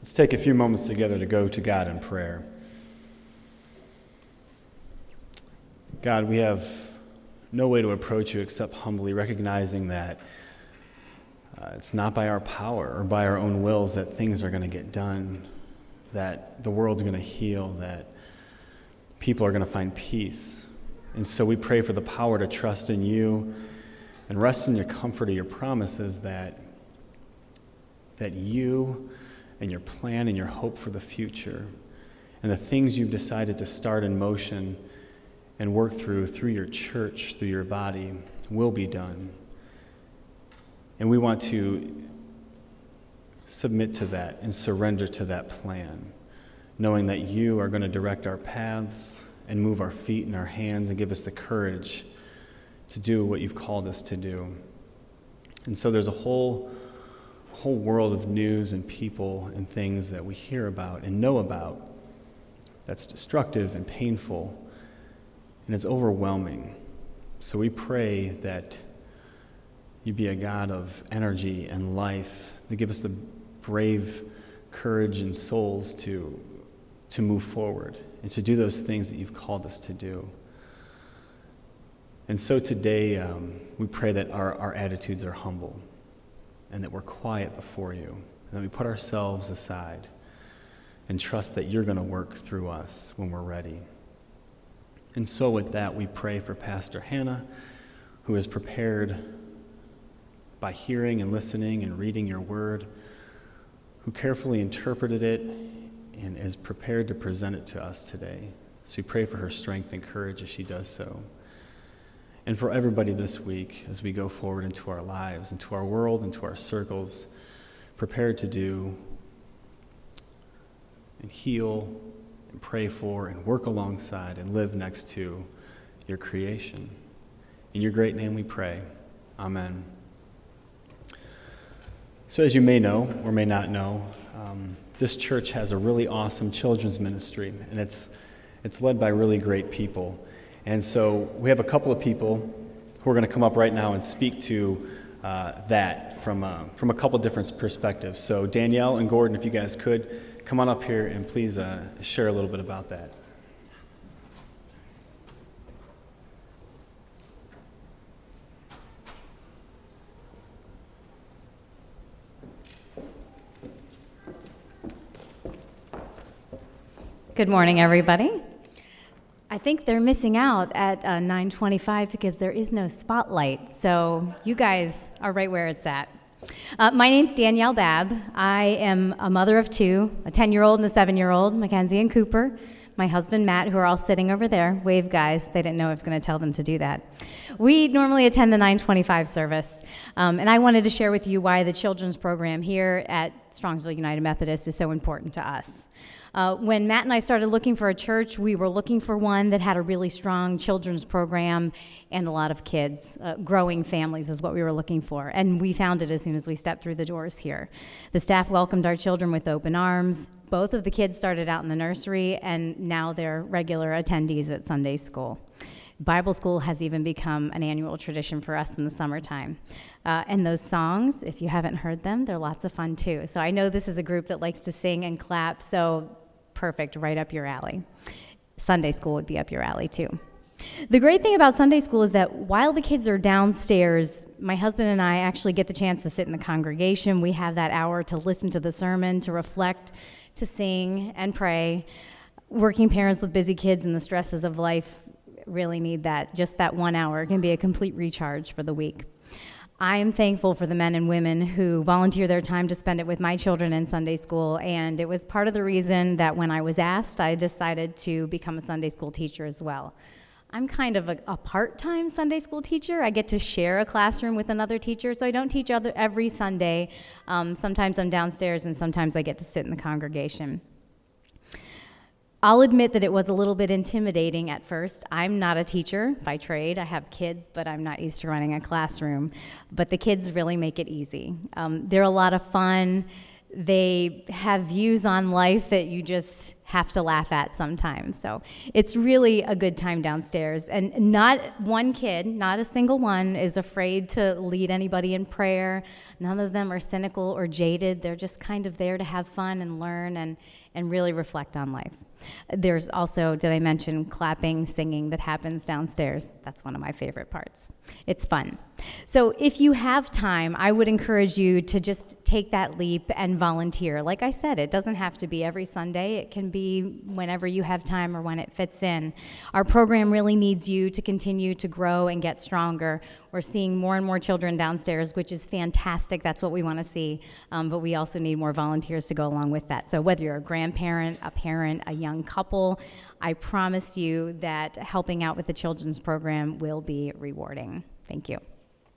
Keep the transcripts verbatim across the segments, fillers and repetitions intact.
Let's take a few moments together to go to God in prayer. God, we have no way to approach you except humbly, recognizing that uh, it's not by our power or by our own wills that things are going to get done, that the world's going to heal, that people are going to find peace. And so we pray for the power to trust in you and rest in your comfort of your promises that, that you and your plan and your hope for the future and the things you've decided to start in motion and work through through your church, through your body, will be done. And we want to submit to that and surrender to that plan, knowing that you are going to direct our paths and move our feet and our hands and give us the courage to do what you've called us to do. And so there's a whole whole world of news and people and things that we hear about and know about that's destructive and painful, and it's overwhelming. So we pray that you be a God of energy and life, to give us the brave courage and souls to, to move forward and to do those things that you've called us to do. And so today, um, we pray that our, our attitudes are humble and that we're quiet before you, and that we put ourselves aside and trust that you're going to work through us when we're ready. And so with that, we pray for Pastor Hannah, who is prepared by hearing and listening and reading your word, who carefully interpreted it and is prepared to present it to us today. So we pray for her strength and courage as she does so. And for everybody this week, as we go forward into our lives, into our world, into our circles, prepared to do and heal and pray for and work alongside and live next to your creation. In your great name we pray. Amen. So as you may know or may not know, um, this church has a really awesome children's ministry, and it's it's led by really great people. And so we have a couple of people who are going to come up right now and speak to uh, that from uh, from a couple different perspectives. So Danielle and Gordon, if you guys could, come on up here and please uh, share a little bit about that. Good morning, everybody. I think they're missing out at uh, nine twenty-five because there is no spotlight, so you guys are right where it's at. Uh, my name's Danielle Babb. I am a mother of two, a ten-year-old and a seven-year-old, Mackenzie and Cooper. My husband, Matt, who are all sitting over there. Wave, guys. They didn't know I was going to tell them to do that. We normally attend the nine twenty-five service, um, and I wanted to share with you why the children's program here at Strongsville United Methodist is so important to us. Uh, when Matt and I started looking for a church, we were looking for one that had a really strong children's program and a lot of kids. Uh, growing families is what we were looking for, and we found it as soon as we stepped through the doors here. The staff welcomed our children with open arms. Both of the kids started out in the nursery, and now they're regular attendees at Sunday school. Bible school has even become an annual tradition for us in the summertime. Uh, and those songs, if you haven't heard them, they're lots of fun too. So I know this is a group that likes to sing and clap, so perfect, right up your alley. Sunday school would be up your alley too. The great thing about Sunday school is that while the kids are downstairs, my husband and I actually get the chance to sit in the congregation. We have that hour to listen to the sermon, to reflect, to sing and pray. Working parents with busy kids and the stresses of life really need that. Just that one hour can be a complete recharge for the week. I am thankful for the men and women who volunteer their time to spend it with my children in Sunday school, and it was part of the reason that when I was asked, I decided to become a Sunday school teacher as well. I'm kind of a, a part-time Sunday school teacher. I get to share a classroom with another teacher, so I don't teach other, every Sunday. Um, sometimes I'm downstairs, and sometimes I get to sit in the congregation. I'll admit that it was a little bit intimidating at first. I'm not a teacher by trade. I have kids, but I'm not used to running a classroom. But the kids really make it easy. Um, they're a lot of fun. They have views on life that you just have to laugh at sometimes. So it's really a good time downstairs. And not one kid, not a single one, is afraid to lead anybody in prayer. None of them are cynical or jaded. They're just kind of there to have fun and learn and, and really reflect on life. There's also, did I mention, clapping, singing that happens downstairs? That's one of my favorite parts. It's fun. So if you have time, I would encourage you to just take that leap and volunteer. Like I said, it doesn't have to be every Sunday. It can be whenever you have time or when it fits in. Our program really needs you to continue to grow and get stronger. We're seeing more and more children downstairs, which is fantastic. That's what we want to see. Um, but we also need more volunteers to go along with that. So whether you're a grandparent, a parent, a young couple, I promise you that helping out with the children's program will be rewarding. Thank you.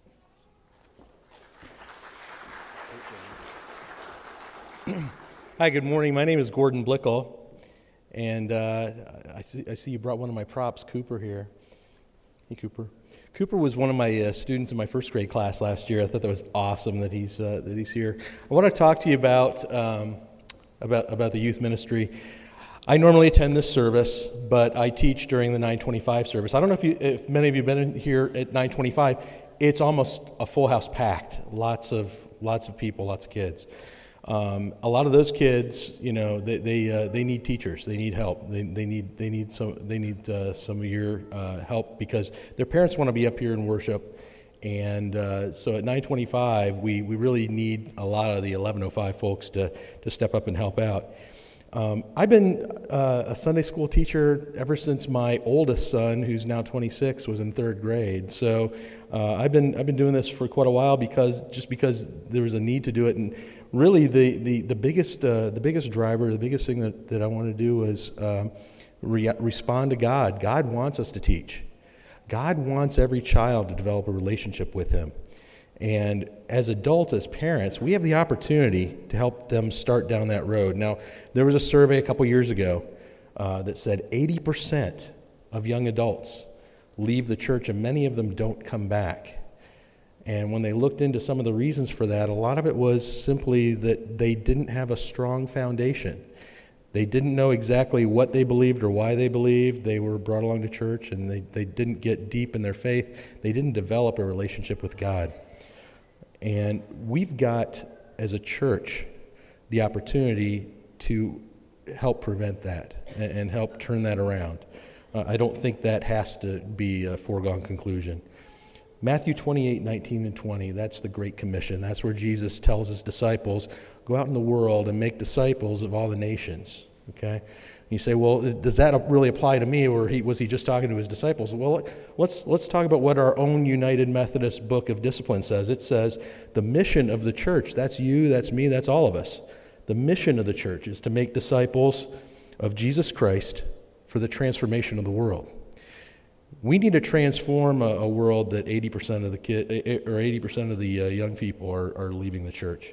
Hi, good morning. My name is Gordon Blickle, and uh, I, see, I see you brought one of my props, Cooper, here. Hey, Cooper. Cooper was one of my uh, students in my first grade class last year. I thought that was awesome that he's uh, that he's here. I want to talk to you about um, about about the youth ministry. I normally attend this service, but I teach during the nine twenty-five service. I don't know if you, if many of you have been in here at nine twenty-five. It's almost a full house packed. Lots of lots of people, lots of kids. Um, a lot of those kids, you know, they they, uh, they need teachers. They need help. They they need they need some they need uh, some of your uh, help because their parents want to be up here and worship. And uh, so at nine twenty-five, we we really need a lot of the eleven oh five folks to to step up and help out. Um, I've been uh, a Sunday school teacher ever since my oldest son, who's now twenty-six, was in third grade. So uh, I've been I've been doing this for quite a while because just because there was a need to do it. And really, the the the biggest uh, the biggest driver, the biggest thing that, that I want to do is um, re- respond to God. God wants us to teach. God wants every child to develop a relationship with Him. And as adults, as parents, we have the opportunity to help them start down that road. Now, there was a survey a couple years ago uh, that said eighty percent of young adults leave the church, and many of them don't come back. And when they looked into some of the reasons for that, a lot of it was simply that they didn't have a strong foundation. They didn't know exactly what they believed or why they believed. They were brought along to church, and they, they didn't get deep in their faith. They didn't develop a relationship with God. And we've got, as a church, the opportunity to help prevent that and, and help turn that around. Uh, I don't think that has to be a foregone conclusion. Matthew twenty-eight, nineteen and twenty, that's the Great Commission. That's where Jesus tells his disciples, go out in the world and make disciples of all the nations. Okay? You say, well, does that really apply to me, or he, was he just talking to his disciples? Well, let's let's talk about what our own United Methodist Book of Discipline says. It says the mission of the church, that's you, that's me, that's all of us. The mission of the church is to make disciples of Jesus Christ for the transformation of the world. We need to transform a, a world that eighty percent of the kid or eighty percent of the uh, young people are, are leaving the church.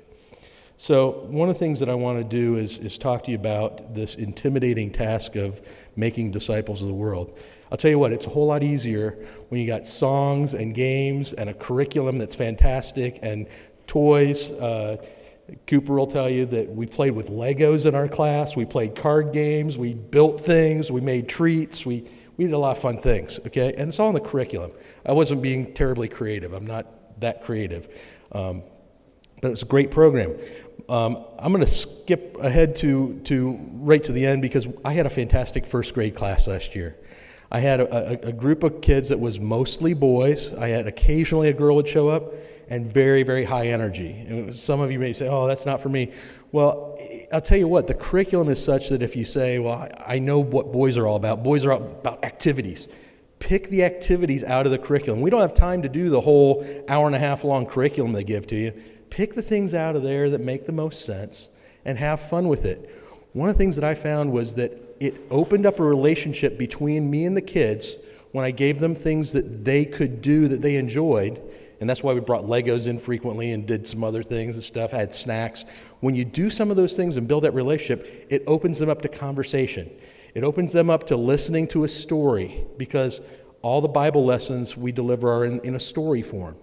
So one of the things that I want to do is, is talk to you about this intimidating task of making disciples of the world. I'll tell you what, it's a whole lot easier when you got songs and games and a curriculum that's fantastic and toys. Uh, Cooper will tell you that we played with Legos in our class. We played card games. We built things. We made treats. We, we did a lot of fun things, okay? And it's all in the curriculum. I wasn't being terribly creative. I'm not that creative. Um, but it's a great program. Um, I'm going to skip ahead to, to right to the end because I had a fantastic first grade class last year. I had a, a, a group of kids that was mostly boys. I had occasionally a girl would show up, and very, very high energy. And some of you may say, oh, that's not for me. Well, I'll tell you what, the curriculum is such that if you say, well, I know what boys are all about. Boys are all about activities. Pick the activities out of the curriculum. We don't have time to do the whole hour and a half long curriculum they give to you. Pick the things out of there that make the most sense and have fun with it. One of the things that I found was that it opened up a relationship between me and the kids when I gave them things that they could do that they enjoyed. And that's why we brought Legos in frequently and did some other things and stuff, had snacks. When you do some of those things and build that relationship, it opens them up to conversation. It opens them up to listening to a story because all the Bible lessons we deliver are in, in a story form.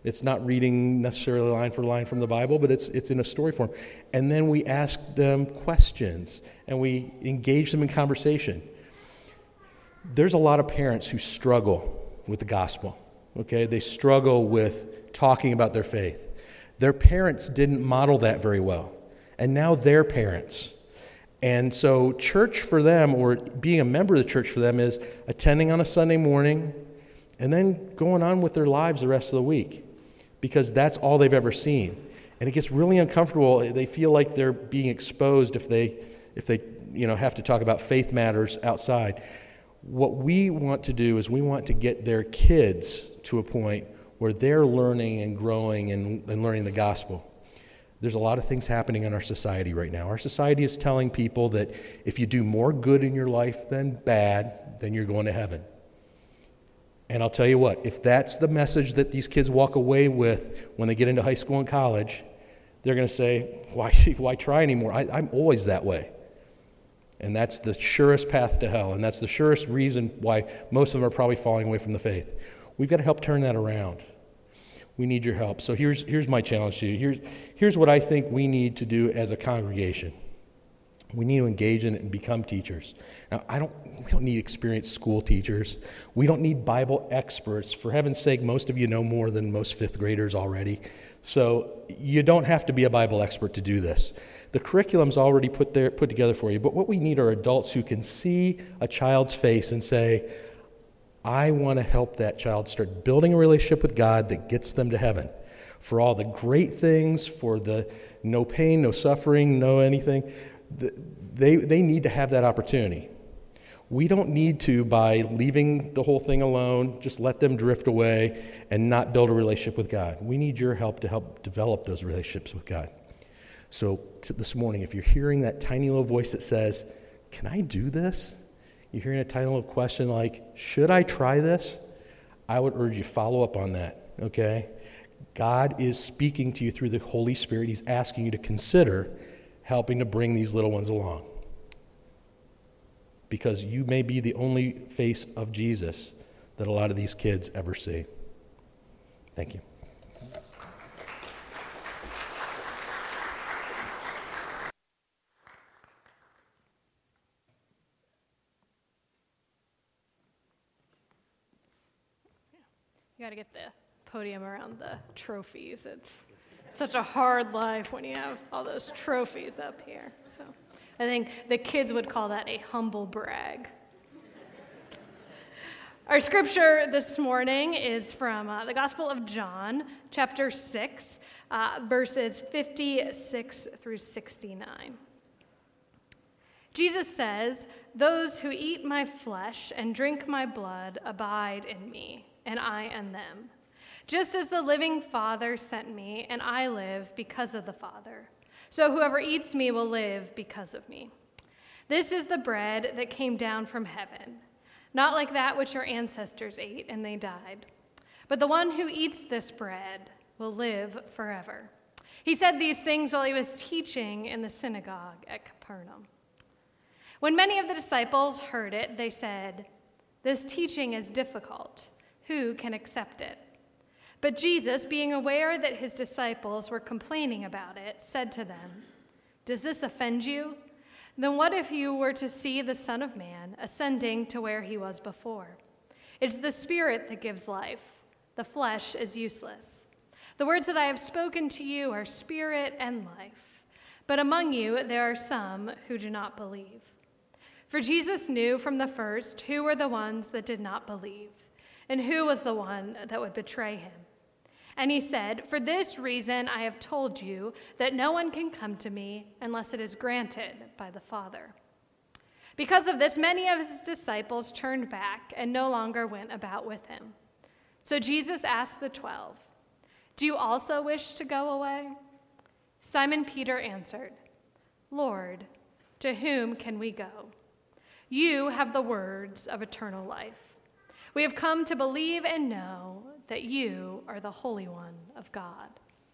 It's not reading necessarily line for line from the Bible, but it's it's in a story form. And then we ask them questions, and we engage them in conversation. There's a lot of parents who struggle with the gospel, okay? They struggle with talking about their faith. Their parents didn't model that very well, and now they're parents. And so church for them, or being a member of the church for them, is attending on a Sunday morning and then going on with their lives the rest of the week, because that's all they've ever seen. And it gets really uncomfortable. They feel like they're being exposed if they, if they you know, have to talk about faith matters outside. What we want to do is we want to get their kids to a point where they're learning and growing and, and learning the gospel. There's a lot of things happening in our society right now. Our society is telling people that if you do more good in your life than bad, then you're going to heaven. And I'll tell you what, if that's the message that these kids walk away with when they get into high school and college, they're going to say, why, why try anymore? I, I'm always that way. And that's the surest path to hell, and that's the surest reason why most of them are probably falling away from the faith. We've got to help turn that around. We need your help. So here's here's my challenge to you. Here's, here's what I think we need to do as a congregation. We need to engage in it and become teachers. Now, I don't, we don't need experienced school teachers. We don't need Bible experts. For heaven's sake, most of you know more than most fifth graders already. So you don't have to be a Bible expert to do this. The curriculum's already put there, put together for you, but what we need are adults who can see a child's face and say, I want to help that child start building a relationship with God that gets them to heaven. For all the great things, for the no pain, no suffering, no anything, they, they need to have that opportunity. We don't need to, by leaving the whole thing alone, just let them drift away and not build a relationship with God. We need your help to help develop those relationships with God. So this morning, if you're hearing that tiny little voice that says, can I do this? You're hearing a tiny little question like, should I try this? I would urge you, follow up on that, okay? God is speaking to you through the Holy Spirit. He's asking you to consider helping to bring these little ones along. Because you may be the only face of Jesus that a lot of these kids ever see. Thank you. You got to get the podium around the trophies. It's such a hard life when you have all those trophies up here. So I think the kids would call that a humble brag. Our scripture this morning is from uh, the Gospel of John, chapter six, uh, verses fifty-six through sixty-nine. Jesus says, "Those who eat my flesh and drink my blood abide in me, and I in them. Just as the living Father sent me, and I live because of the Father. So whoever eats me will live because of me. This is the bread that came down from heaven, not like that which your ancestors ate and they died. But the one who eats this bread will live forever." He said these things while he was teaching in the synagogue at Capernaum. When many of the disciples heard it, they said, "This teaching is difficult. Who can accept it?" But Jesus, being aware that his disciples were complaining about it, said to them, "Does this offend you? Then what if you were to see the Son of Man ascending to where he was before? It's the Spirit that gives life. The flesh is useless. The words that I have spoken to you are spirit and life. But among you there are some who do not believe." For Jesus knew from the first who were the ones that did not believe, and who was the one that would betray him. And he said, "For this reason I have told you that no one can come to me unless it is granted by the Father." Because of this, many of his disciples turned back and no longer went about with him. So Jesus asked the twelve, "Do you also wish to go away?" Simon Peter answered, "Lord, to whom can we go? You have the words of eternal life. We have come to believe and know that you are the Holy One of God."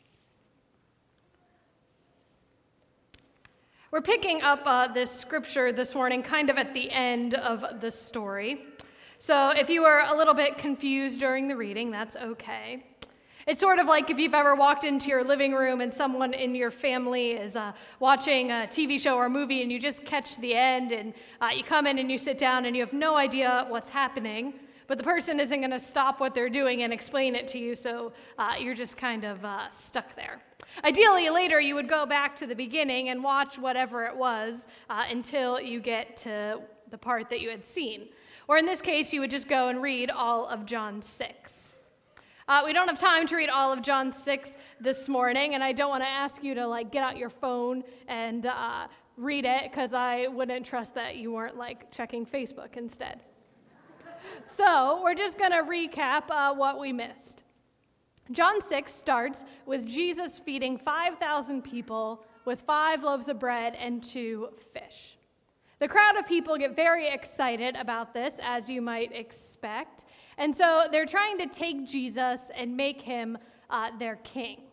We're picking up uh, this scripture this morning kind of at the end of the story. So if you were a little bit confused during the reading, that's okay. It's sort of like if you've ever walked into your living room and someone in your family is uh, watching a T V show or a movie and you just catch the end and uh, you come in and you sit down and you have no idea what's happening, but the person isn't going to stop what they're doing and explain it to you, so uh, you're just kind of uh, stuck there. Ideally, later you would go back to the beginning and watch whatever it was uh, until you get to the part that you had seen. Or in this case, you would just go and read all of John six. Uh, we don't have time to read all of John six this morning, and I don't want to ask you to like get out your phone and uh, read it, because I wouldn't trust that you weren't like checking Facebook instead. So we're just going to recap uh, what we missed. John six starts with Jesus feeding five thousand people with five loaves of bread and two fish. The crowd of people get very excited about this, as you might expect. And so they're trying to take Jesus and make him uh, their king.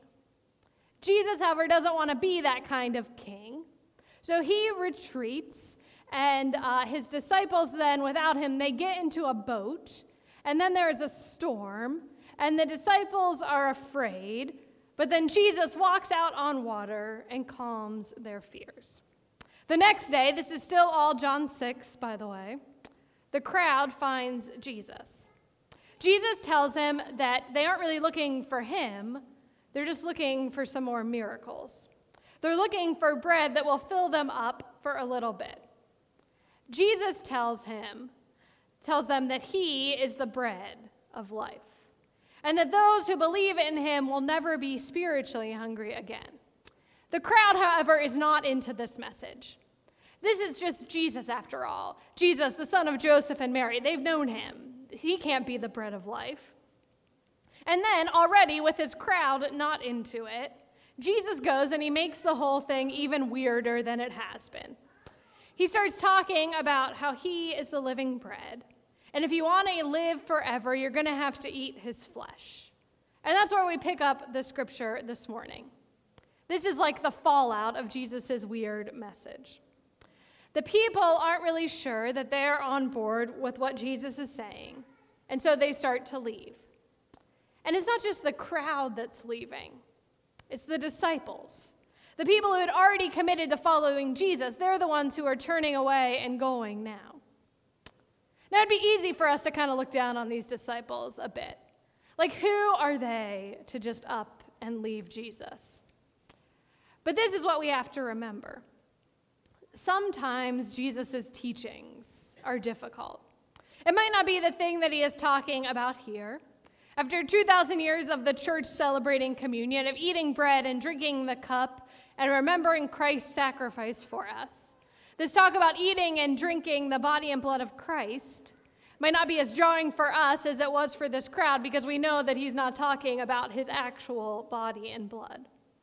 Jesus, however, doesn't want to be that kind of king. So he retreats, and uh, his disciples then, without him, they get into a boat, and then there's a storm, and the disciples are afraid, but then Jesus walks out on water and calms their fears. The next day, this is still all John six, by the way, the crowd finds Jesus. Jesus tells him that they aren't really looking for him, they're just looking for some more miracles. They're looking for bread that will fill them up for a little bit. Jesus tells him, tells them that he is the bread of life, and that those who believe in him will never be spiritually hungry again. The crowd, however, is not into this message. This is just Jesus after all. Jesus, the son of Joseph and Mary, they've known him. He can't be the bread of life. And then already with his crowd not into it, Jesus goes and he makes the whole thing even weirder than it has been. He starts talking about how he is the living bread. And if you want to live forever, you're going to have to eat his flesh. And that's where we pick up the scripture this morning. This is like the fallout of Jesus' weird message. The people aren't really sure that they're on board with what Jesus is saying, and so they start to leave. And it's not just the crowd that's leaving. It's the disciples. The people who had already committed to following Jesus, they're the ones who are turning away and going now. Now, it'd be easy for us to kind of look down on these disciples a bit. Like, who are they to just up and leave Jesus? But this is what we have to remember. Sometimes Jesus' teachings are difficult. It might not be the thing that he is talking about here. After two thousand years of the church celebrating communion, of eating bread and drinking the cup and remembering Christ's sacrifice for us, this talk about eating and drinking the body and blood of Christ might not be as jarring for us as it was for this crowd, because we know that he's not talking about his actual body and blood.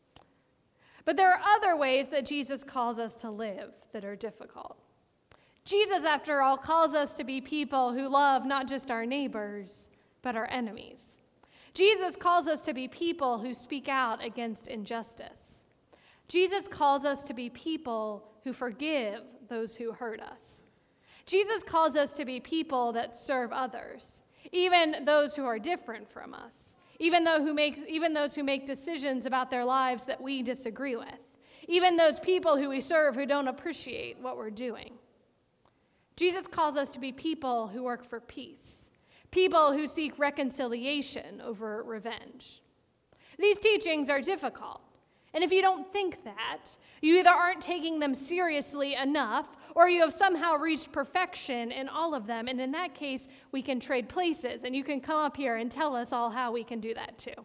But there are other ways that Jesus calls us to live that are difficult. Jesus, after all, calls us to be people who love not just our neighbors, but our enemies. Jesus calls us to be people who speak out against injustice. Jesus calls us to be people who forgive those who hurt us. Jesus calls us to be people that serve others, even those who are different from us. Even though who make, even those who make decisions about their lives that we disagree with. Even those people who we serve who don't appreciate what we're doing. Jesus calls us to be people who work for peace. People who seek reconciliation over revenge. These teachings are difficult. And if you don't think that, you either aren't taking them seriously enough, or you have somehow reached perfection in all of them. And in that case, we can trade places, and you can come up here and tell us all how we can do that too.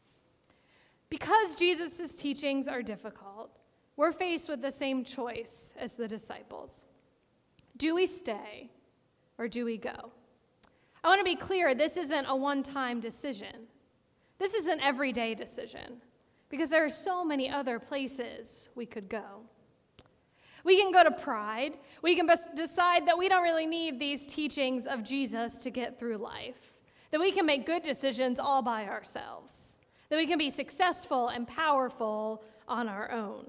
Because Jesus' teachings are difficult, we're faced with the same choice as the disciples. Do we stay, or do we go? I want to be clear, this isn't a one-time decision. This is an everyday decision, because there are so many other places we could go. We can go to pride. We can decide that we don't really need these teachings of Jesus to get through life, that we can make good decisions all by ourselves, that we can be successful and powerful on our own.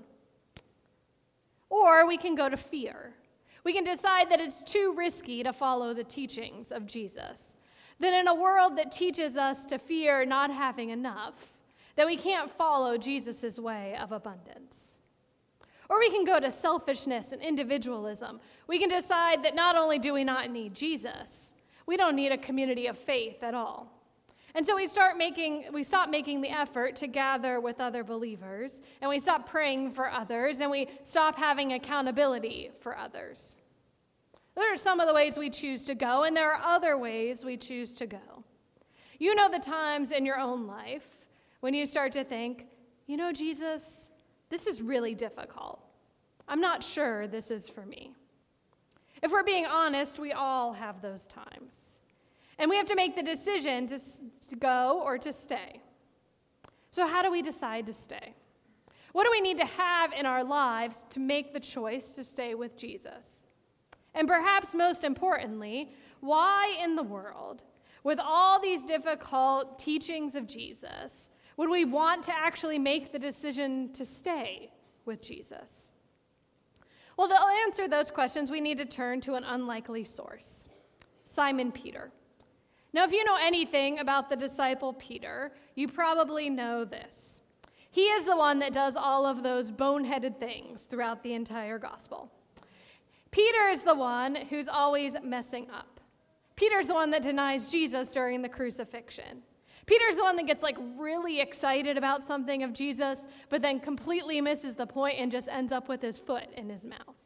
Or we can go to fear. We can decide that it's too risky to follow the teachings of Jesus, That in a world that teaches us to fear not having enough, that we can't follow Jesus' way of abundance. Or we can go to selfishness and individualism. We can decide that not only do we not need Jesus, we don't need a community of faith at all. And so we start making, we stop making the effort to gather with other believers, and we stop praying for others, and we stop having accountability for others. Those are some of the ways we choose to go, and there are other ways we choose to go. You know the times in your own life when you start to think, you know, Jesus, this is really difficult. I'm not sure this is for me. If we're being honest, we all have those times. And we have to make the decision to, to go or to stay. So how do we decide to stay? What do we need to have in our lives to make the choice to stay with Jesus? And perhaps most importantly, why in the world, with all these difficult teachings of Jesus, would we want to actually make the decision to stay with Jesus? Well, to answer those questions, we need to turn to an unlikely source, Simon Peter. Now, if you know anything about the disciple Peter, you probably know this. He is the one that does all of those boneheaded things throughout the entire gospel. Peter is the one who's always messing up. Peter's the one that denies Jesus during the crucifixion. Peter's the one that gets like really excited about something of Jesus, but then completely misses the point and just ends up with his foot in his mouth.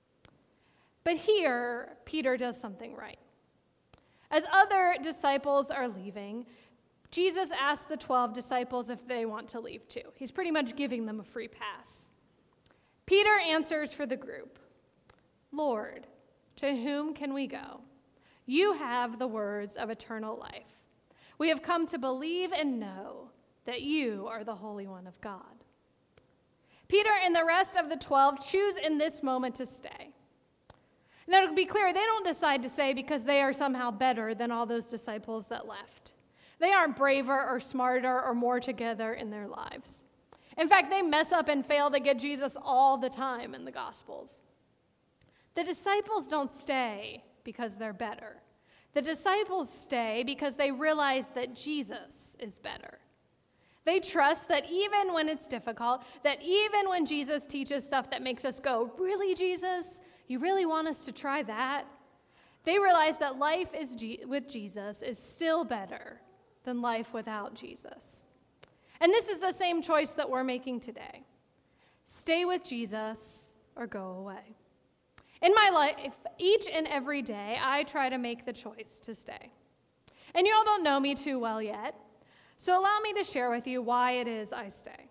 But here, Peter does something right. As other disciples are leaving, Jesus asks the twelve disciples if they want to leave too. He's pretty much giving them a free pass. Peter answers for the group, "Lord, to whom can we go? You have the words of eternal life. We have come to believe and know that you are the Holy One of God." Peter and the rest of the twelve choose in this moment to stay. Now, to be clear, they don't decide to stay because they are somehow better than all those disciples that left. They aren't braver or smarter or more together in their lives. In fact, they mess up and fail to get Jesus all the time in the Gospels. The disciples don't stay because they're better. The disciples stay because they realize that Jesus is better. They trust that even when it's difficult, that even when Jesus teaches stuff that makes us go, "Really, Jesus? You really want us to try that?" They realize that life is G- with Jesus is still better than life without Jesus. And this is the same choice that we're making today. Stay with Jesus or go away. In my life, each and every day, I try to make the choice to stay. And you all don't know me too well yet, so allow me to share with you why it is I stay.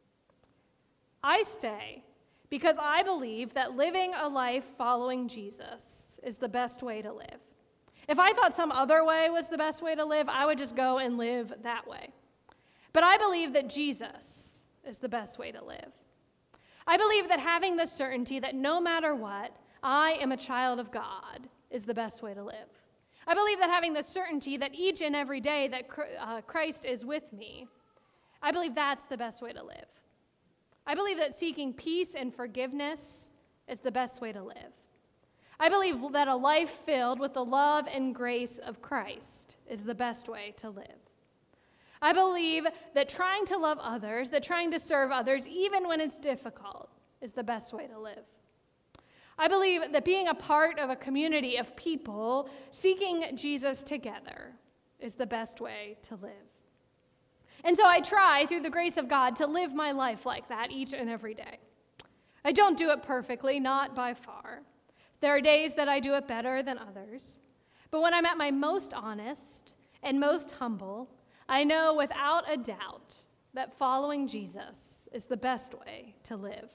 I stay because I believe that living a life following Jesus is the best way to live. If I thought some other way was the best way to live, I would just go and live that way. But I believe that Jesus is the best way to live. I believe that having the certainty that no matter what, I am a child of God is the best way to live. I believe that having the certainty that each and every day that uh, Christ is with me, I believe that's the best way to live. I believe that seeking peace and forgiveness is the best way to live. I believe that a life filled with the love and grace of Christ is the best way to live. I believe that trying to love others, that trying to serve others, even when it's difficult, is the best way to live. I believe that being a part of a community of people seeking Jesus together is the best way to live. And so I try, through the grace of God, to live my life like that each and every day. I don't do it perfectly, not by far. There are days that I do it better than others. But when I'm at my most honest and most humble, I know without a doubt that following Jesus is the best way to live.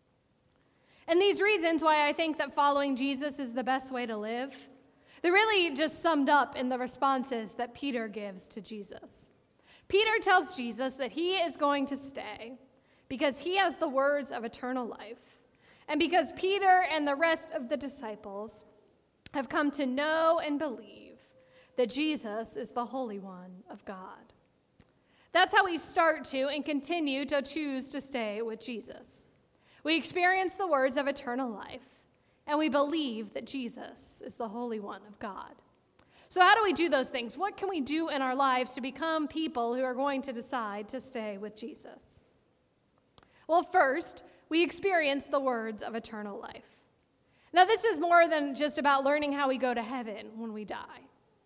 And these reasons why I think that following Jesus is the best way to live, they're really just summed up in the responses that Peter gives to Jesus. Peter tells Jesus that he is going to stay because he has the words of eternal life, and because Peter and the rest of the disciples have come to know and believe that Jesus is the Holy One of God. That's how we start to and continue to choose to stay with Jesus. We experience the words of eternal life, and we believe that Jesus is the Holy One of God. So how do we do those things? What can we do in our lives to become people who are going to decide to stay with Jesus? Well, first, we experience the words of eternal life. Now, this is more than just about learning how we go to heaven when we die.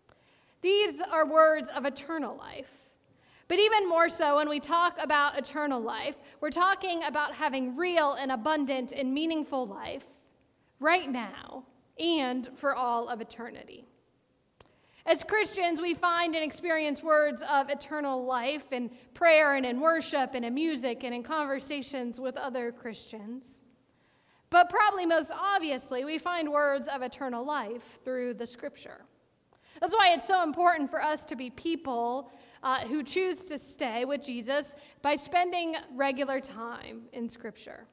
These are words of eternal life. But even more so, when we talk about eternal life, we're talking about having real and abundant and meaningful life right now and for all of eternity. As Christians, we find and experience words of eternal life in prayer and in worship and in music and in conversations with other Christians. But probably most obviously, we find words of eternal life through the Scripture. That's why it's so important for us to be people uh, who choose to stay with Jesus by spending regular time in Scripture.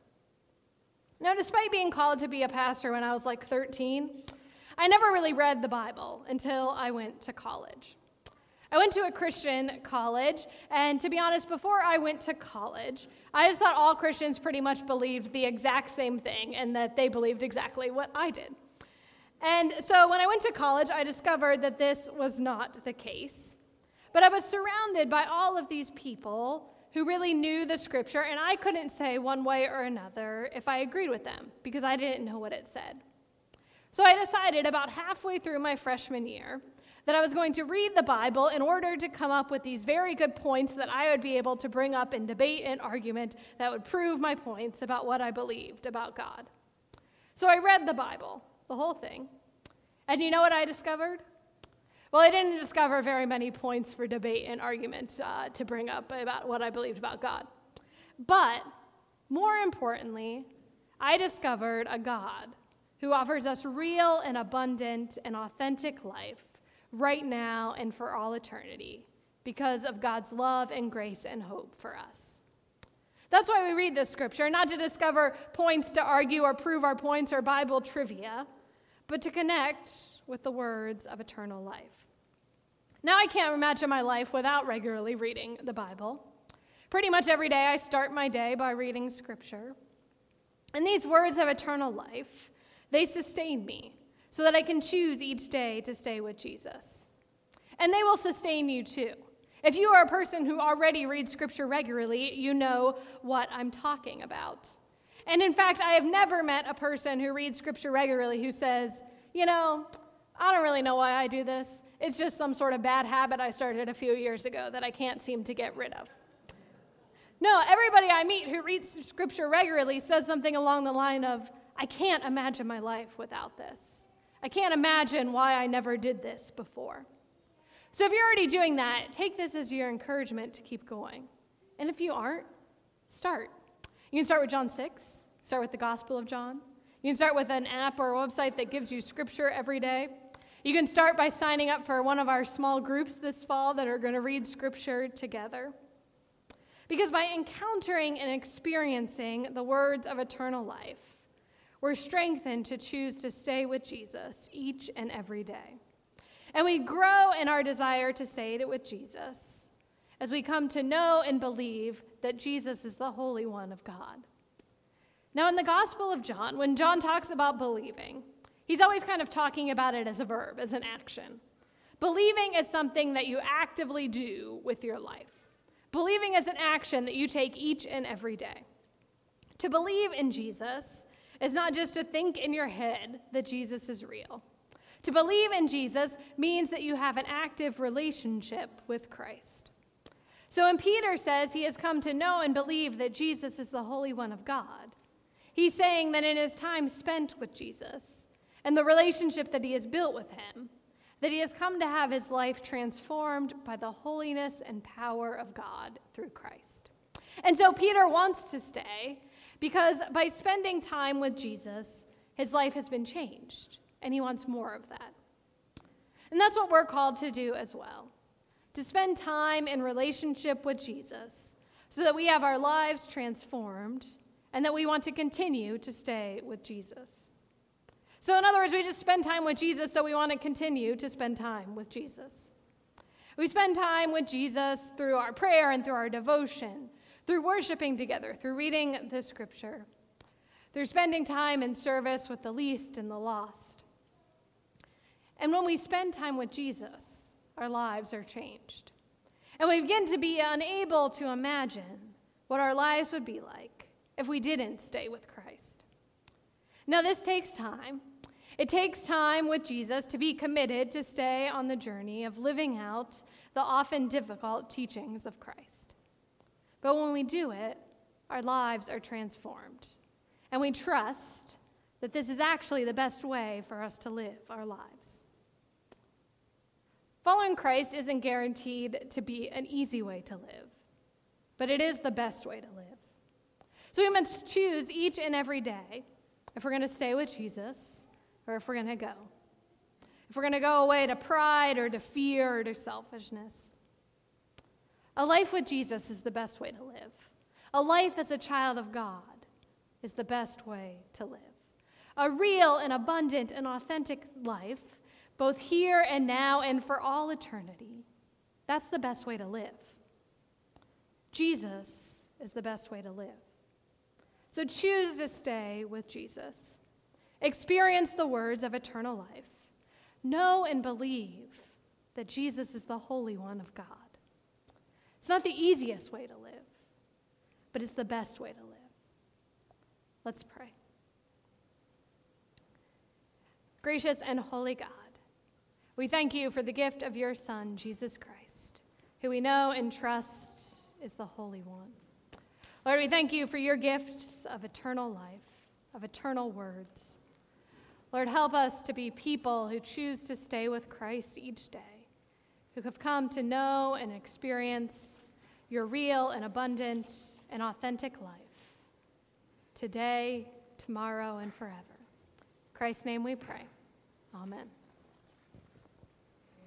Now, despite being called to be a pastor when I was like thirteen, I never really read the Bible until I went to college. I went to a Christian college, and to be honest, before I went to college, I just thought all Christians pretty much believed the exact same thing and that they believed exactly what I did. And so when I went to college, I discovered that this was not the case. But I was surrounded by all of these people who really knew the Scripture, and I couldn't say one way or another if I agreed with them because I didn't know what it said. So I decided about halfway through my freshman year that I was going to read the Bible in order to come up with these very good points that I would be able to bring up in debate and argument that would prove my points about what I believed about God. So I read the Bible, the whole thing. And you know what I discovered? Well, I didn't discover very many points for debate and argument uh, to bring up about what I believed about God. But more importantly, I discovered a God who offers us real and abundant and authentic life right now and for all eternity because of God's love and grace and hope for us. That's why we read this Scripture, not to discover points to argue or prove our points or Bible trivia, but to connect with the words of eternal life. Now, I can't imagine my life without regularly reading the Bible. Pretty much every day I start my day by reading Scripture. And these words of eternal life, they sustain me so that I can choose each day to stay with Jesus. And they will sustain you too. If you are a person who already reads Scripture regularly, you know what I'm talking about. And in fact, I have never met a person who reads Scripture regularly who says, you know, I don't really know why I do this. It's just some sort of bad habit I started a few years ago that I can't seem to get rid of. No, everybody I meet who reads Scripture regularly says something along the line of, I can't imagine my life without this. I can't imagine why I never did this before. So if you're already doing that, take this as your encouragement to keep going. And if you aren't, start. You can start with John six, start with the Gospel of John. You can start with an app or a website that gives you Scripture every day. You can start by signing up for one of our small groups this fall that are going to read Scripture together. Because by encountering and experiencing the words of eternal life, we're strengthened to choose to stay with Jesus each and every day. And we grow in our desire to stay with Jesus as we come to know and believe that Jesus is the Holy One of God. Now, in the Gospel of John, when John talks about believing, he's always kind of talking about it as a verb, as an action. Believing is something that you actively do with your life. Believing is an action that you take each and every day. To believe in Jesus is not just to think in your head that Jesus is real. To believe in Jesus means that you have an active relationship with Christ. So when Peter says he has come to know and believe that Jesus is the Holy One of God, he's saying that in his time spent with Jesus and the relationship that he has built with him, that he has come to have his life transformed by the holiness and power of God through Christ. And so Peter wants to stay because by spending time with Jesus, his life has been changed. And he wants more of that. And that's what we're called to do as well, to spend time in relationship with Jesus so that we have our lives transformed and that we want to continue to stay with Jesus. So in other words, we just spend time with Jesus so we want to continue to spend time with Jesus. We spend time with Jesus through our prayer and through our devotion, through worshiping together, through reading the Scripture, through spending time in service with the least and the lost. And when we spend time with Jesus, our lives are changed. And we begin to be unable to imagine what our lives would be like if we didn't stay with Christ. Now, this takes time. It takes time with Jesus to be committed to stay on the journey of living out the often difficult teachings of Christ. But when we do it, our lives are transformed. And we trust that this is actually the best way for us to live our lives. Following Christ isn't guaranteed to be an easy way to live, but it is the best way to live. So we must choose each and every day if we're going to stay with Jesus or if we're going to go. If we're going to go away to pride or to fear or to selfishness. A life with Jesus is the best way to live. A life as a child of God is the best way to live. A real and abundant and authentic life, both here and now and for all eternity. That's the best way to live. Jesus is the best way to live. So choose to stay with Jesus. Experience the words of eternal life. Know and believe that Jesus is the Holy One of God. It's not the easiest way to live, but it's the best way to live. Let's pray. Gracious and holy God, we thank you for the gift of your Son, Jesus Christ, who we know and trust is the Holy One. Lord, we thank you for your gifts of eternal life, of eternal words. Lord, help us to be people who choose to stay with Christ each day, who have come to know and experience your real and abundant and authentic life, today, tomorrow, and forever. In Christ's name we pray. Amen.